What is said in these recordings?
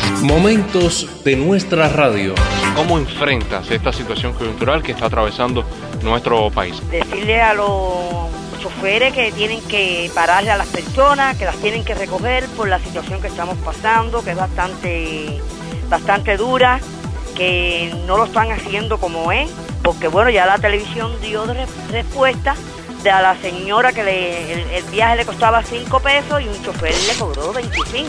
Momentos de nuestra radio. ¿Cómo enfrentas esta situación coyuntural que está atravesando nuestro país? Decirle a los choferes que tienen que pararle a las personas, que las tienen que recoger por la situación que estamos pasando, que es bastante dura, que no lo están haciendo como es, porque bueno, ya la televisión dio respuesta de a la señora que el viaje le costaba 5 pesos y un chofer le cobró 25.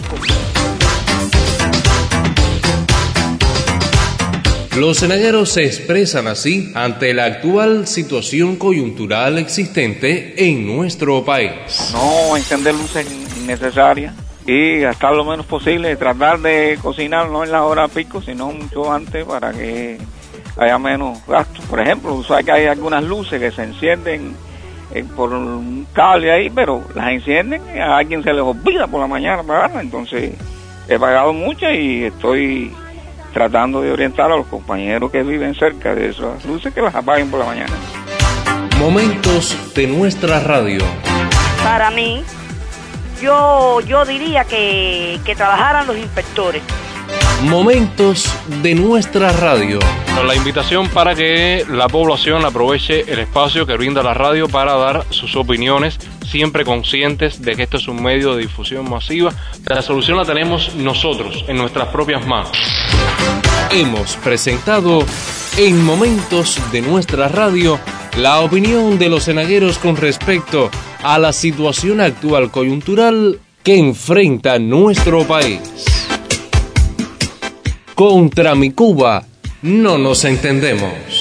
Los cenagueros se expresan así ante la actual situación coyuntural existente en nuestro país. No encender luces innecesarias y gastar lo menos posible, tratar de cocinar no en la hora pico, sino mucho antes para que haya menos gasto. Por ejemplo, sabes que hay algunas luces que se encienden por un cable ahí, pero las encienden y a alguien se les olvida por la mañana pagarlas. Entonces he pagado muchas y estoy tratando de orientar a los compañeros que viven cerca de esas luces que las apaguen por la mañana. Momentos de nuestra radio. Para mí, yo diría que trabajaran los inspectores. Momentos de nuestra radio. La invitación para que la población aproveche el espacio que brinda la radio para dar sus opiniones, siempre conscientes de que esto es un medio de difusión masiva. La solución la tenemos nosotros, en nuestras propias manos. Hemos presentado en Momentos de nuestra radio la opinión de los cenagueros con respecto a la situación actual coyuntural que enfrenta nuestro país. Contra mi Cuba no nos entendemos.